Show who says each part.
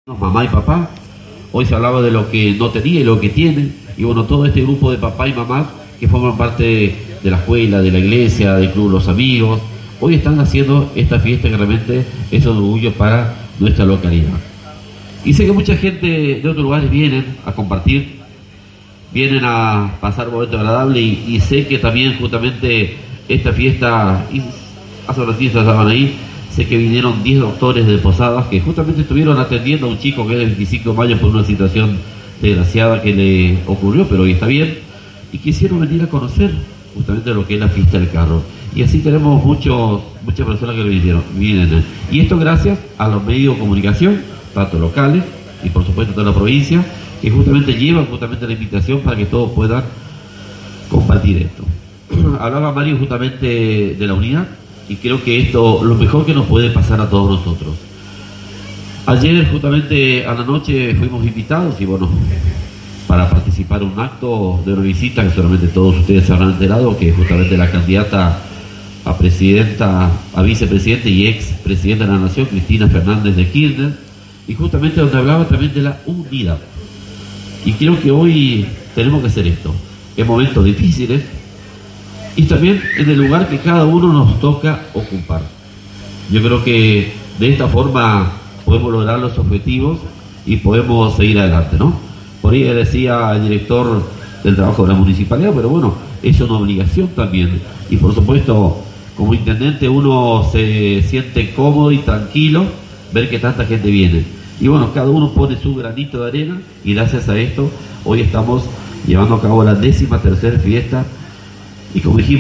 Speaker 1: Mamá y papá. Hoy se hablaba de lo que no tenía y lo que tiene. Y bueno, todo este grupo de papá y mamá que forman parte de la escuela, de la iglesia, del club Los Amigos, hoy están haciendo esta fiesta que realmente es un orgullo para nuestra localidad. Y sé que mucha gente de otros lugares vienen a compartir, vienen a pasar un momento agradable y sé que también justamente esta fiesta, y hace un ratito estaban ahí, sé que vinieron 10 doctores de Posadas que justamente estuvieron atendiendo a un chico que es el 25 de mayo por una situación desgraciada que le ocurrió, pero hoy está bien, y quisieron venir a conocer justamente lo que es la fiesta del carro. Y así tenemos muchas personas que vienen. Y esto gracias a los medios de comunicación, tanto locales y por supuesto toda la provincia, que justamente llevan la invitación para que todos puedan compartir esto. Hablaba Mario justamente de la unidad, y creo que esto lo mejor que nos puede pasar a todos nosotros. Ayer justamente a la noche fuimos invitados y bueno, para participar en un acto de una visita que solamente todos ustedes se habrán enterado, que justamente la candidata a presidenta, a vicepresidenta y ex presidenta de la Nación, Cristina Fernández de Kirchner, y justamente donde hablaba también de la unidad. Y creo que hoy tenemos que hacer esto, en momentos difíciles, y también en el lugar que cada uno nos toca ocupar. Yo creo que de esta forma podemos lograr los objetivos y podemos seguir adelante, ¿no? Por ahí decía el director del trabajo de la municipalidad, pero bueno, es una obligación también. Y por supuesto, como intendente uno se siente cómodo y tranquilo ver que tanta gente viene. Y bueno, cada uno pone su granito de arena y gracias a esto hoy estamos llevando a cabo la 13ª fiesta. Y como dijimos,